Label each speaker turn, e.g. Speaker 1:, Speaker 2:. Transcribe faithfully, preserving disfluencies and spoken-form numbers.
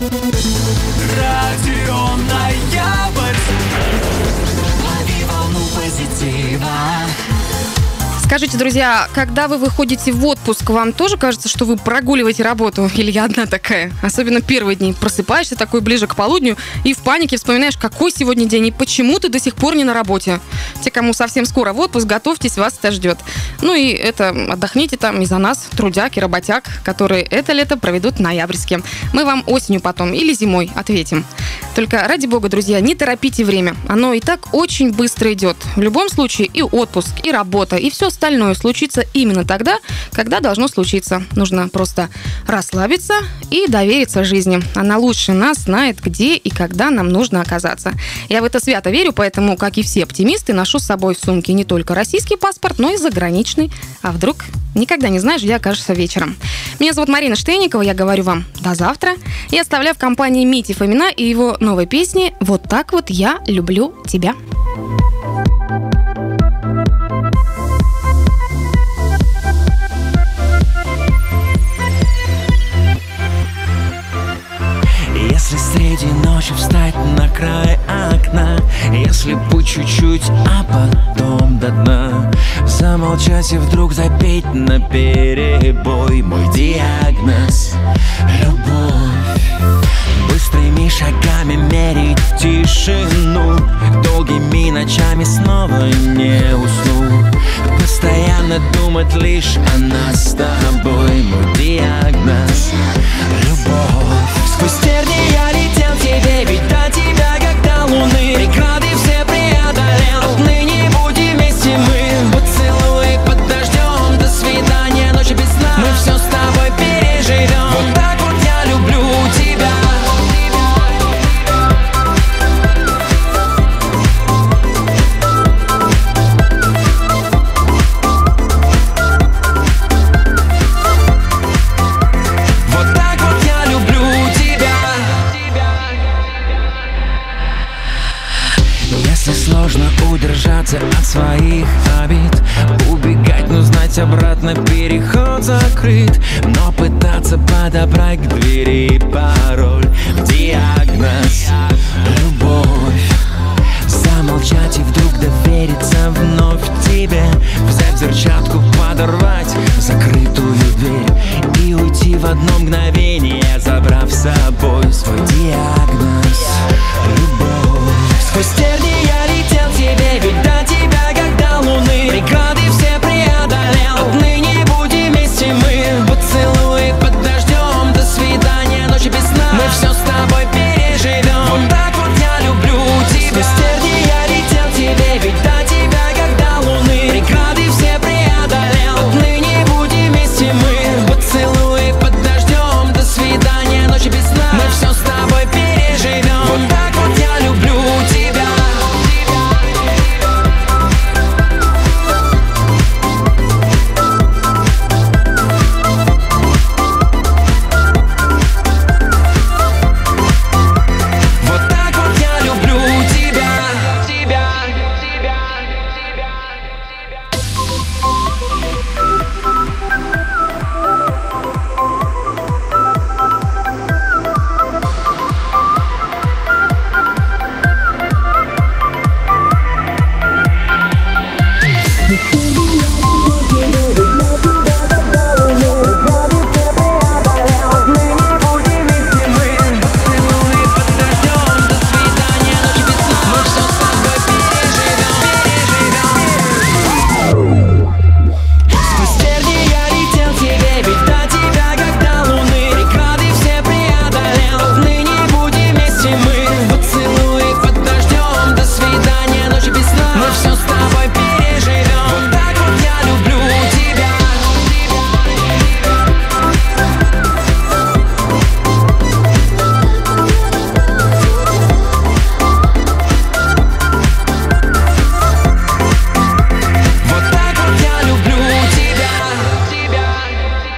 Speaker 1: Радио Ноябрь. Лови волну позитива.
Speaker 2: Скажите, друзья, когда вы выходите в отпуск, вам тоже кажется, что вы прогуливаете работу? Или я одна такая? Особенно первые дни. Просыпаешься такой ближе к полудню и в панике вспоминаешь, какой сегодня день и почему ты до сих пор не на работе. Те, кому совсем скоро в отпуск, готовьтесь, вас это ждет. Ну и это, отдохните там из-за нас, трудяг и работяг, которые это лето проведут в ноябрьске. Мы вам осенью потом или зимой ответим. Только ради бога, друзья, не торопите время. Оно и так очень быстро идет. В любом случае и отпуск, и работа, и все остальное случится именно тогда, когда должно случиться. Нужно просто расслабиться и довериться жизни. Она лучше нас знает, где и когда нам нужно оказаться. Я в это свято верю, поэтому, как и все оптимисты, ношу с собой в сумке не только российский паспорт, но и заграничный. А вдруг? Никогда не знаешь, где окажешься вечером. Меня зовут Марина Штейникова, я говорю вам до завтра. И оставляю в компании Мити Фомина и его новой песни «Вот так вот я люблю тебя».
Speaker 1: Если среди ночи встать на край окна, если по чуть-чуть, а потом до дна, замолчать и вдруг запеть на перебой мой диагноз — любовь. Быстрыми шагами мерить тишину, долгими ночами снова не усну. Постоянно думать лишь о нас с тобой, мой диагноз — любовь. Сквозь тернии я летел к тебе, ведь до тебя, как до луны. Преграды все преодолел, отныне будем вместе мы. Поцелуй под дождем, до свидания, ночи без сна. Мы все с тобой переживем. Вот так вот я люблю тебя. Сложно удержаться от своих обид, убегать, но знать обратно переход закрыт. Но пытаться подобрать к двери пароль, диагноз — любовь. Замолчать и вдруг довериться вновь тебе, взять взрывчатку, подорвать закрытую дверь и уйти в одно мгновение, забрав с собой свой диагноз — любовь. Сквозь тернии я летел к тебе, ведь до тебя, как до луны. Преграды все преодолел, отныне будем вместе мы. Поцелуй под дождем, до свидания, ночи без сна. Мы все с тобой